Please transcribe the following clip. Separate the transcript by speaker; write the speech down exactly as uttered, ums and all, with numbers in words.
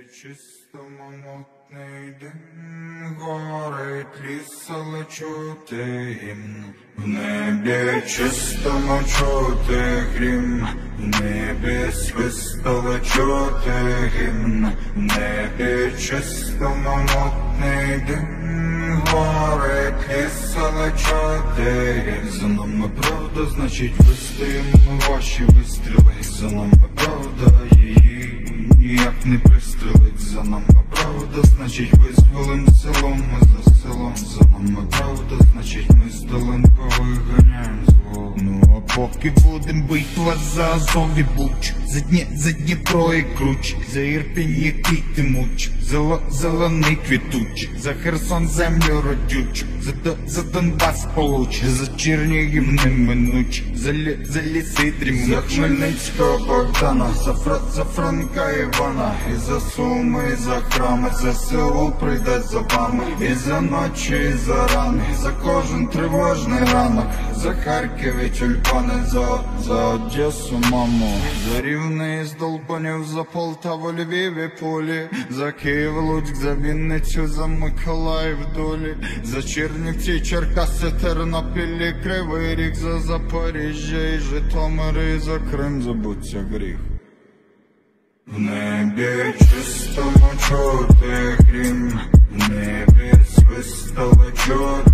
Speaker 1: чистому мутний дим, горить ліс, але чути гімн. В небі чистому чути грім, в небі свист, але чути гімн. В небі чистому мутний дим, горить ліс, але чути гімн. За нами правда, значить вистоїмо ваші вистріли. За нами правда, її ніяк не пристрелить. За нами правда, значить визволим село. Ми за селом. За нами правда, значить ми з долин повиганяєм зло.
Speaker 2: Ну а поки будем битва за Азов і Буч, за Дні, за Дніпро і Круч, за Ірпінь, який ти муч, за зелений квітуч, за Херсон землю родючу, за, до, за Донбас получ, за Чернігів неминуч, за, лі, за ліси дрімуч,
Speaker 1: за Хмельницького Богдана, за, Фра, за Франка Івана, і за Суми, і за храми, за село прийде за вами, і за ночі, і за рани, за кожен тривожний ранок, за Харків і тюльпани, за, за Одесу, маму, за Рівне із Долбанів, за Полтаву, Львів і Полі, за Київ, Луцьк, за Вінницю, за Миколаїв, долі, за Чернівці, Черкаси, Тернопіль і Кривий Ріг, за Запоріжжя і Житомир, і за Крим забудься гріх. В небі чистому чути грім, в небі свист, але чути